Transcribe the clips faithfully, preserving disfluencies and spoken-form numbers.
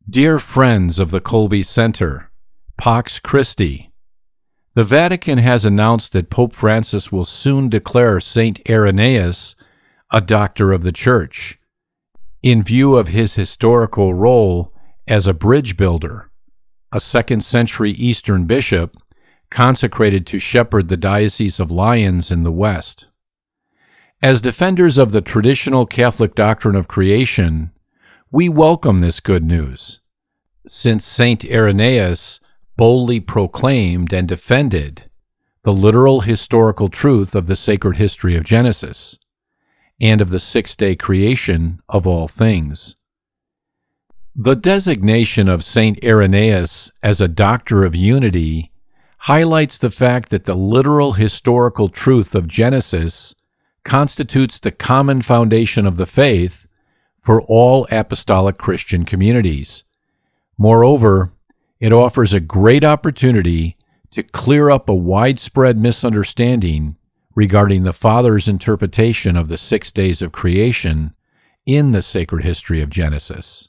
Dear friends of the Colby Center, Pax Christi, the Vatican has announced that Pope Francis will soon declare Saint Irenaeus a doctor of the Church, in view of his historical role as a bridge builder, a second-century Eastern bishop consecrated to shepherd the Diocese of Lyons in the West. As defenders of the traditional Catholic doctrine of creation, we welcome this good news, since Saint Irenaeus boldly proclaimed and defended the literal historical truth of the sacred history of Genesis and of the six-day creation of all things. The designation of Saint Irenaeus as a doctor of unity highlights the fact that the literal historical truth of Genesis constitutes the common foundation of the faith for all apostolic Christian communities. Moreover, it offers a great opportunity to clear up a widespread misunderstanding regarding the Father's interpretation of the six days of creation in the sacred history of Genesis.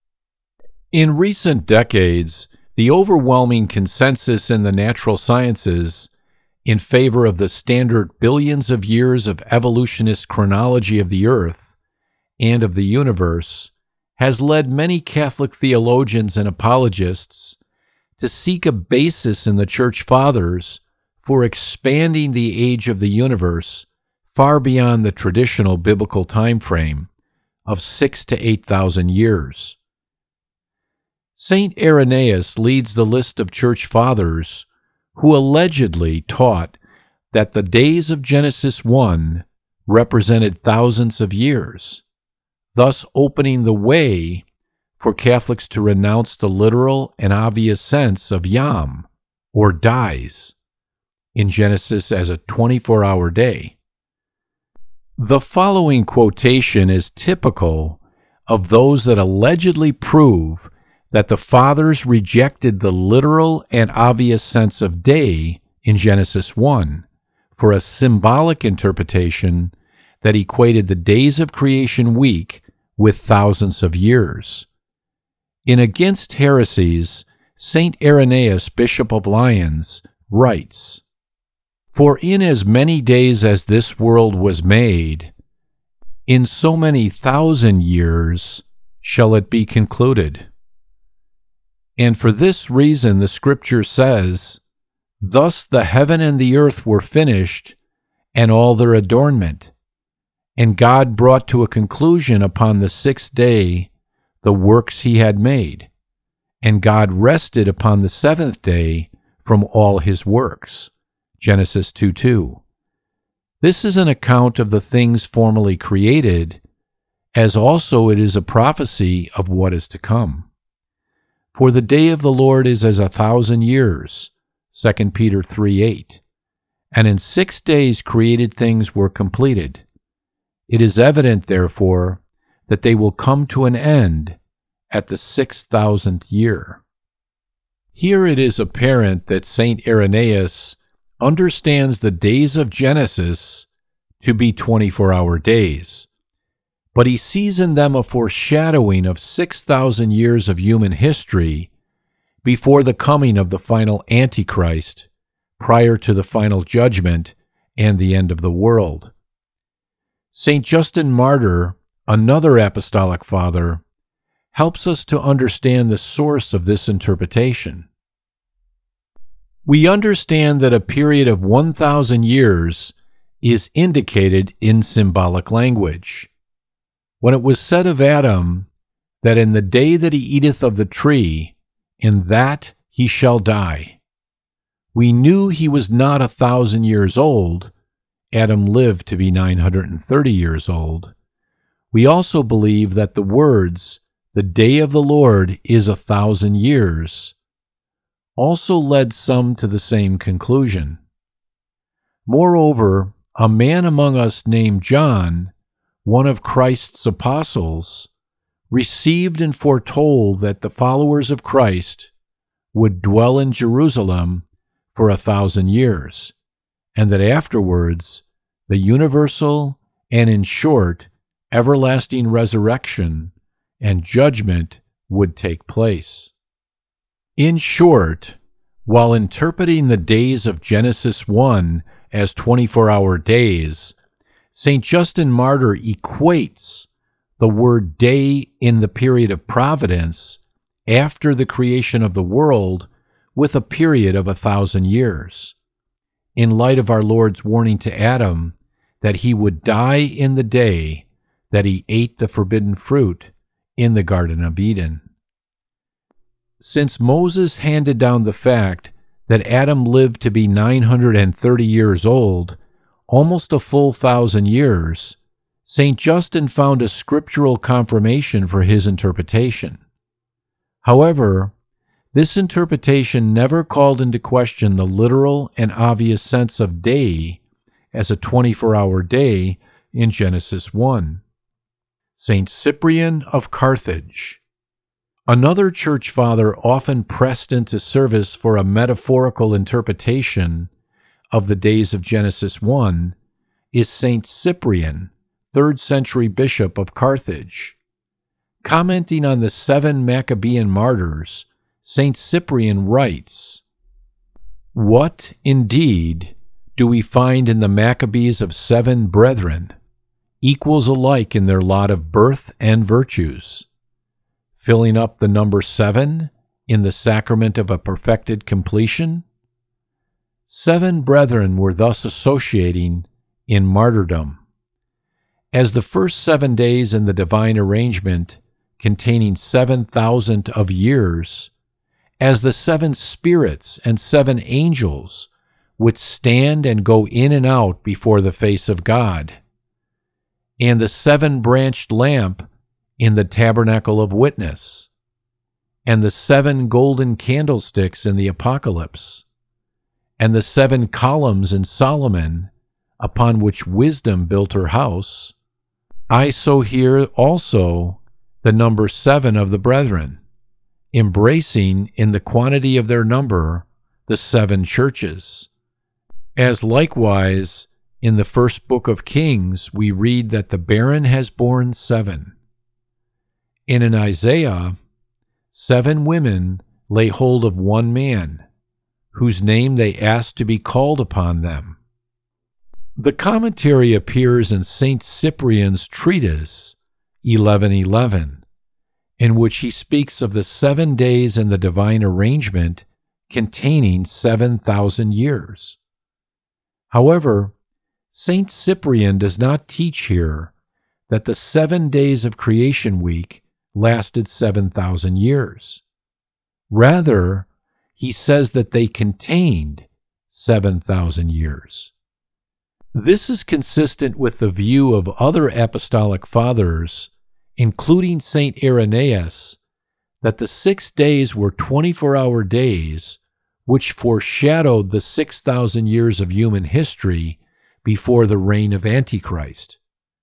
In recent decades, the overwhelming consensus in the natural sciences in favor of the standard billions of years of evolutionist chronology of the Earth and of the universe has led many Catholic theologians and apologists to seek a basis in the Church Fathers for expanding the age of the universe far beyond the traditional biblical time frame of six to eight thousand years. Saint Irenaeus leads the list of Church Fathers who allegedly taught that the days of Genesis one represented thousands of years, thus opening the way for Catholics to renounce the literal and obvious sense of Yom, or dies, in Genesis as a twenty-four hour day. The following quotation is typical of those that allegedly prove that the Fathers rejected the literal and obvious sense of day in Genesis one for a symbolic interpretation that equated the days of creation week with thousands of years. In Against Heresies, Saint Irenaeus, Bishop of Lyons, writes, "For in as many days as this world was made, in so many thousand years shall it be concluded. And for this reason the Scripture says, Thus the heaven and the earth were finished, and all their adornment. And God brought to a conclusion upon the sixth day the works he had made. And God rested upon the seventh day from all his works." Genesis two two. This is an account of the things formerly created, as also it is a prophecy of what is to come. For the day of the Lord is as a thousand years, Second Peter three eight. And in six days created things were completed. It is evident, therefore, that they will come to an end at the six thousandth year. Here it is apparent that Saint Irenaeus understands the days of Genesis to be twenty-four hour days, but he sees in them a foreshadowing of six thousand years of human history before the coming of the final Antichrist, prior to the final judgment and the end of the world. Saint Justin Martyr, another apostolic father, helps us to understand the source of this interpretation. We understand that a period of one thousand years is indicated in symbolic language. When it was said of Adam that in the day that he eateth of the tree, in that he shall die, we knew he was not a thousand years old. Adam lived to be nine hundred thirty years old. We also believe that the words, "the day of the Lord is a thousand years," also led some to the same conclusion. Moreover, a man among us named John, one of Christ's apostles, received and foretold that the followers of Christ would dwell in Jerusalem for a thousand years, and that afterwards the universal and, in short, everlasting resurrection and judgment would take place. In short, while interpreting the days of Genesis one as twenty-four hour days, Saint Justin Martyr equates the word day in the period of providence after the creation of the world with a period of a thousand years, in light of our Lord's warning to Adam that he would die in the day that he ate the forbidden fruit in the Garden of Eden. Since Moses handed down the fact that Adam lived to be nine hundred thirty years old, almost a full thousand years, Saint Justin found a scriptural confirmation for his interpretation. However, this interpretation never called into question the literal and obvious sense of day as a twenty-four hour day in Genesis one. Saint Cyprian of Carthage. Another church father often pressed into service for a metaphorical interpretation of the days of Genesis one is Saint Cyprian, third century bishop of Carthage. Commenting on the seven Maccabean martyrs, Saint Cyprian writes, "What, indeed, do we find in the Maccabees of seven brethren, equals alike in their lot of birth and virtues, filling up the number seven in the sacrament of a perfected completion? Seven brethren were thus associating in martyrdom. As the first seven days in the divine arrangement containing seven thousand of years, as the seven spirits and seven angels which stand and go in and out before the face of God, and the seven-branched lamp in the tabernacle of witness, and the seven golden candlesticks in the Apocalypse, and the seven columns in Solomon, upon which wisdom built her house, I so hear also the number seven of the brethren, embracing in the quantity of their number the seven churches. As likewise in the first book of Kings we read that the barren has borne seven. And in Isaiah, seven women lay hold of one man, whose name they asked to be called upon them." The commentary appears in Saint Cyprian's treatise, eleven eleven, in which he speaks of the seven days in the divine arrangement containing seven thousand years. However, Saint Cyprian does not teach here that the seven days of creation week lasted seven thousand years. Rather, he says that they contained seven thousand years. This is consistent with the view of other apostolic fathers, including Saint Irenaeus, that the six days were twenty-four hour days, which foreshadowed the six thousand years of human history before the reign of Antichrist.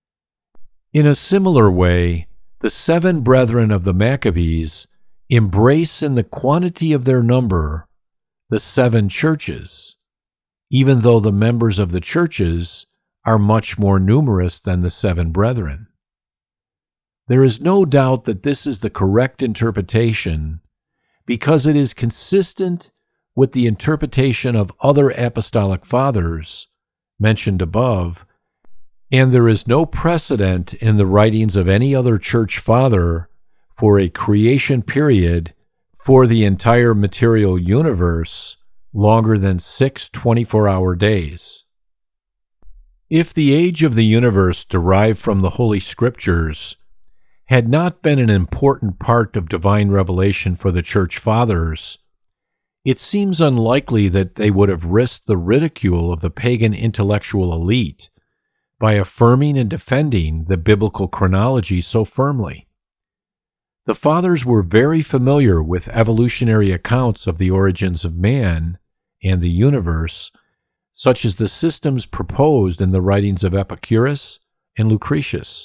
In a similar way, the seven brethren of the Maccabees embrace in the quantity of their number the seven churches, even though the members of the churches are much more numerous than the seven brethren. There is no doubt that this is the correct interpretation because it is consistent with the interpretation of other apostolic fathers mentioned above, and there is no precedent in the writings of any other church father for a creation period for the entire material universe longer than six twenty-four hour days. If the age of the universe derived from the Holy Scriptures had not been an important part of divine revelation for the church fathers, it seems unlikely that they would have risked the ridicule of the pagan intellectual elite by affirming and defending the biblical chronology so firmly. The fathers were very familiar with evolutionary accounts of the origins of man and the universe, such as the systems proposed in the writings of Epicurus and Lucretius.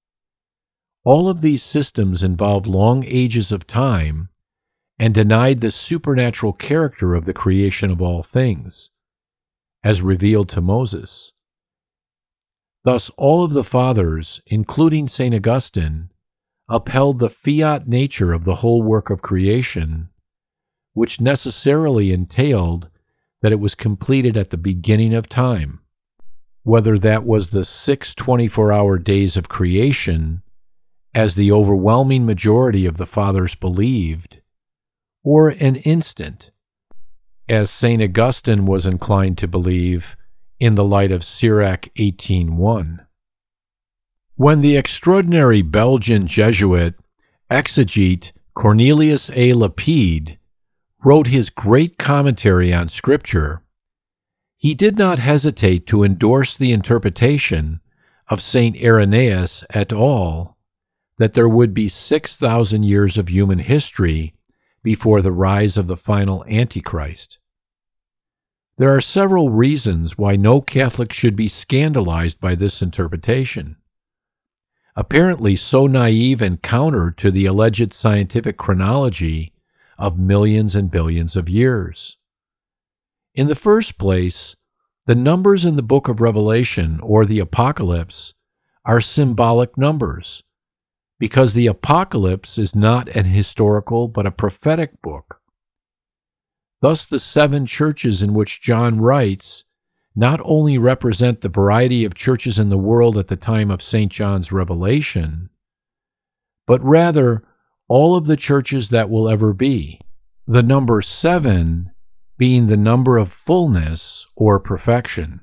All of these systems involved long ages of time and denied the supernatural character of the creation of all things, as revealed to Moses. Thus, all of the fathers, including Saint Augustine, upheld the fiat nature of the whole work of creation, which necessarily entailed that it was completed at the beginning of time, whether that was the six twenty-four hour days of creation, as the overwhelming majority of the fathers believed, or an instant, as Saint Augustine was inclined to believe in the light of Sirach eighteen one. When the extraordinary Belgian Jesuit exegete Cornelius A. Lapide wrote his great commentary on Scripture, he did not hesitate to endorse the interpretation of Saint Irenaeus et al. That there would be six thousand years of human history before the rise of the final Antichrist. There are several reasons why no Catholic should be scandalized by this interpretation, apparently so naive and counter to the alleged scientific chronology of millions and billions of years. In the first place, the numbers in the book of Revelation or the Apocalypse are symbolic numbers, because the Apocalypse is not an historical but a prophetic book. Thus, the seven churches in which John writes not only represent the variety of churches in the world at the time of Saint John's revelation, but rather all of the churches that will ever be, the number seven being the number of fullness or perfection.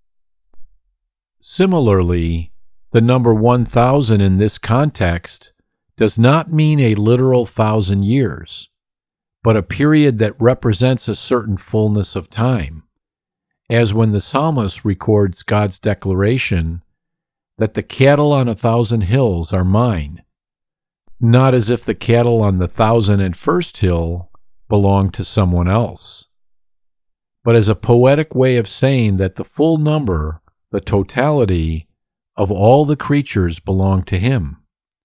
Similarly, the number one thousand in this context does not mean a literal thousand years, but a period that represents a certain fullness of time, as when the psalmist records God's declaration that the cattle on a thousand hills are mine, not as if the cattle on the thousand and first hill belonged to someone else, but as a poetic way of saying that the full number, the totality, of all the creatures belong to him.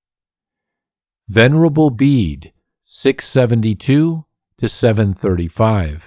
Venerable Bede, six seventy-two to seven thirty-five.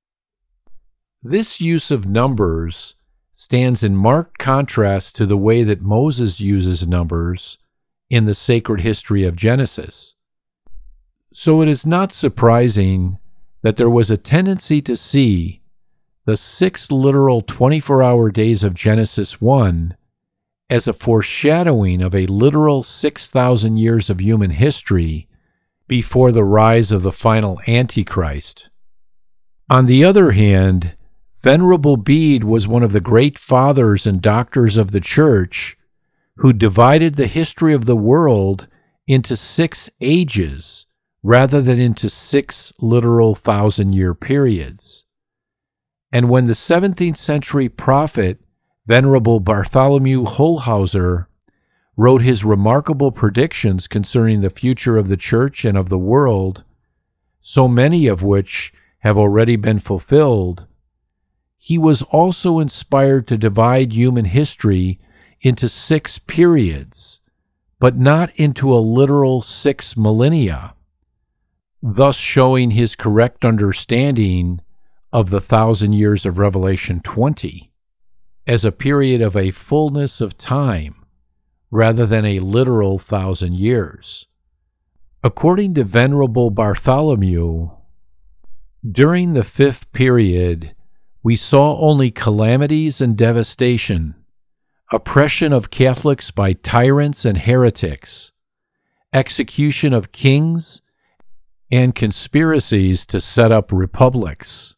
This use of numbers stands in marked contrast to the way that Moses uses numbers in the sacred history of Genesis. So it is not surprising that there was a tendency to see the six literal twenty-four hour days of Genesis one as a foreshadowing of a literal six thousand years of human history before the rise of the final Antichrist. On the other hand, Venerable Bede was one of the great fathers and doctors of the Church who divided the history of the world into six ages rather than into six literal thousand-year periods. And when the seventeenth century prophet Venerable Bartholomew Holhauser wrote his remarkable predictions concerning the future of the Church and of the world, so many of which have already been fulfilled, he was also inspired to divide human history into six periods, but not into a literal six millennia, thus showing his correct understanding of the thousand years of Revelation twenty as a period of a fullness of time rather than a literal thousand years. According to Venerable Bartholomew, during the fifth period, we saw only calamities and devastation, oppression of Catholics by tyrants and heretics, execution of kings, and conspiracies to set up republics.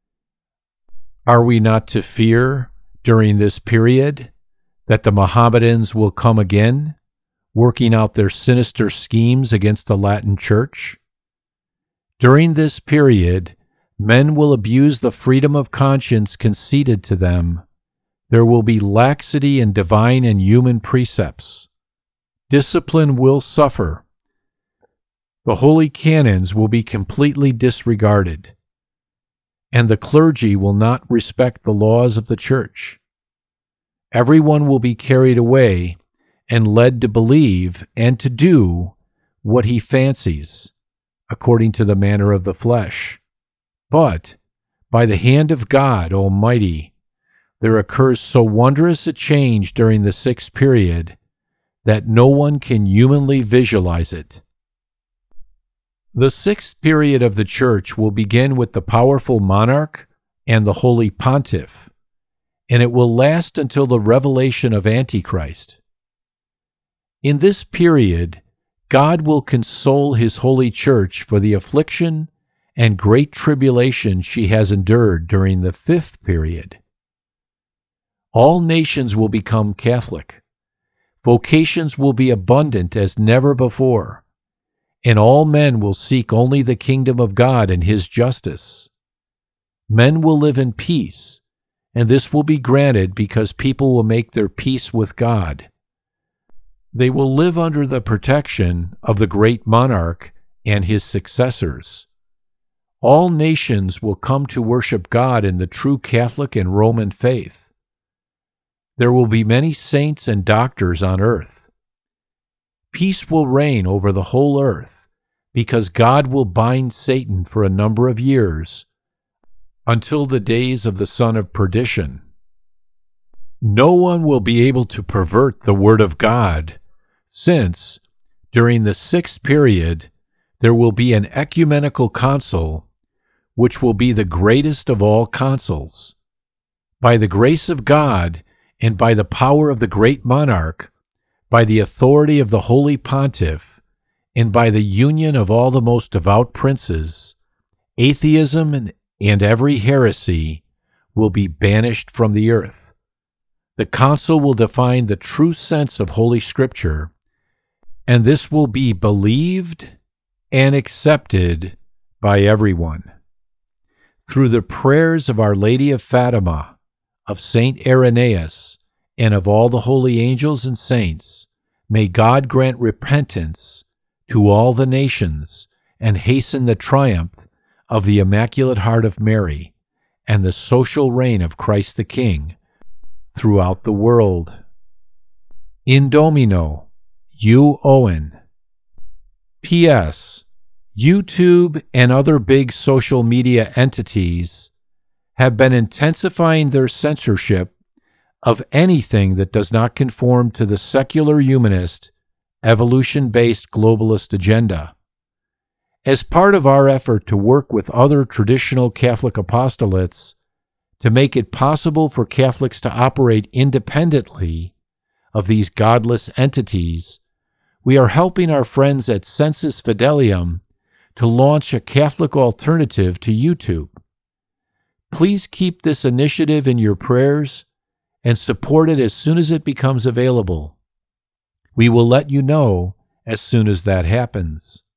Are we not to fear during this period that the Mohammedans will come again, working out their sinister schemes against the Latin Church? During this period, men will abuse the freedom of conscience conceded to them. There will be laxity in divine and human precepts. Discipline will suffer. The holy canons will be completely disregarded, and the clergy will not respect the laws of the Church. Everyone will be carried away and led to believe and to do what he fancies, according to the manner of the flesh. But, by the hand of God Almighty, there occurs so wondrous a change during the sixth period that no one can humanly visualize it. The sixth period of the Church will begin with the powerful monarch and the holy pontiff, and it will last until the revelation of Antichrist. In this period, God will console his holy church for the affliction and great tribulation she has endured during the fifth period. All nations will become Catholic. Vocations will be abundant as never before, and all men will seek only the kingdom of God and his justice. Men will live in peace, and this will be granted because people will make their peace with God. They will live under the protection of the great monarch and his successors. All nations will come to worship God in the true Catholic and Roman faith. There will be many saints and doctors on earth. Peace will reign over the whole earth because God will bind Satan for a number of years until the days of the son of perdition. No one will be able to pervert the word of God, since, during the sixth period, there will be an ecumenical council, which will be the greatest of all councils. By the grace of God, and by the power of the great monarch, by the authority of the holy pontiff, and by the union of all the most devout princes, atheism and, and every heresy will be banished from the earth. The council will define the true sense of Holy Scripture, and this will be believed and accepted by everyone. Through the prayers of Our Lady of Fatima, of Saint Irenaeus, and of all the holy angels and saints, may God grant repentance to all the nations and hasten the triumph of the Immaculate Heart of Mary and the social reign of Christ the King throughout the world. In Domino, U. Owen. P S. YouTube and other big social media entities have been intensifying their censorship of anything that does not conform to the secular humanist, evolution-based globalist agenda. As part of our effort to work with other traditional Catholic apostolates to make it possible for Catholics to operate independently of these godless entities, we are helping our friends at Sensus Fidelium to launch a Catholic alternative to YouTube. Please keep this initiative in your prayers and support it as soon as it becomes available. We will let you know as soon as that happens.